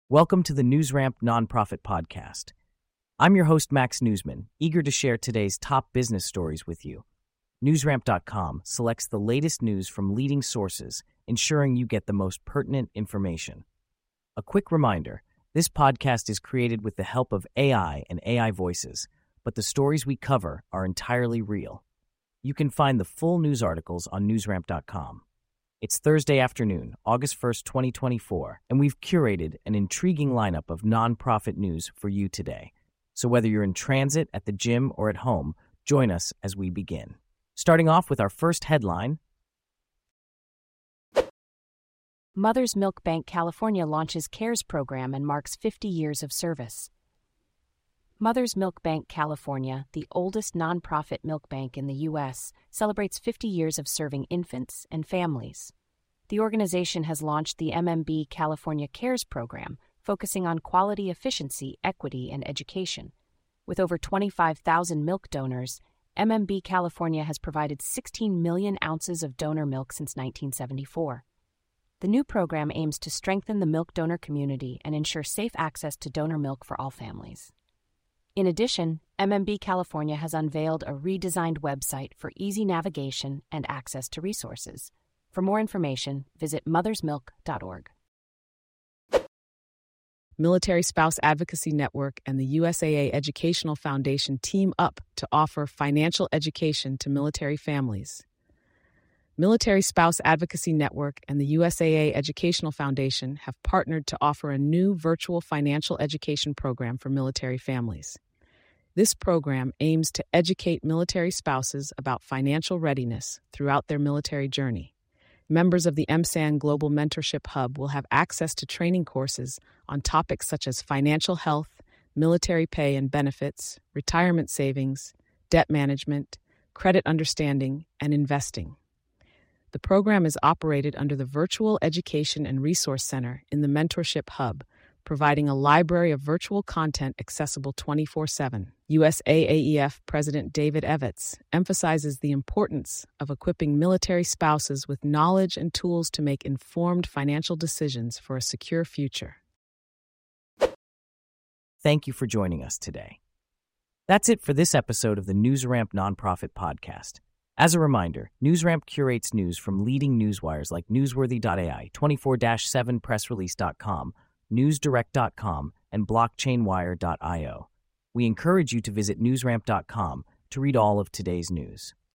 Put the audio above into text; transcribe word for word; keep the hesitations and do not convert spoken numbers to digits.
Welcome to the NewsRamp Nonprofit Podcast. I'm your host, Max Newsman, eager to share today's top business stories with you. NewsRamp dot com selects the latest news from leading sources, ensuring you get the most pertinent information. A quick reminder, this podcast is created with the help of A I and A I voices, but the stories we cover are entirely real. You can find the full news articles on NewsRamp dot com. It's Thursday afternoon, August first, twenty twenty-four, and we've curated an intriguing lineup of nonprofit news for you today. So whether you're in transit, at the gym, or at home, join us as we begin. Starting off with our first headline. Mother's Milk Bank California launches CARES program and marks fifty years of service. Mother's Milk Bank California, the oldest nonprofit milk bank in the U S, celebrates fifty years of serving infants and families. The organization has launched the M M B California CARES program, focusing on quality, efficiency, equity, and education. With over twenty-five thousand milk donors, M M B California has provided sixteen million ounces of donor milk since nineteen seventy-four. The new program aims to strengthen the milk donor community and ensure safe access to donor milk for all families. In addition, M M B California has unveiled a redesigned website for easy navigation and access to resources. For more information, visit mothers milk dot org. Military Spouse Advocacy Network and the U S A A Educational Foundation team up to offer financial education to military families. Military Spouse Advocacy Network and the U S A A Educational Foundation have partnered to offer a new virtual financial education program for military families. This program aims to educate military spouses about financial readiness throughout their military journey. Members of the M S A N Global Mentorship Hub will have access to training courses on topics such as financial health, military pay and benefits, retirement savings, debt management, credit understanding, and investing. The program is operated under the Virtual Education and Resource Center in the Mentorship Hub, providing a library of virtual content accessible twenty-four seven. U S A A E F President David Evitz emphasizes the importance of equipping military spouses with knowledge and tools to make informed financial decisions for a secure future. Thank you for joining us today. That's it for this episode of the NewsRamp Nonprofit Podcast. As a reminder, NewsRamp curates news from leading newswires like Newsworthy dot A I, twenty-four seven press release dot com, news direct dot com, and blockchain wire dot io. We encourage you to visit newsramp dot com to read all of today's news.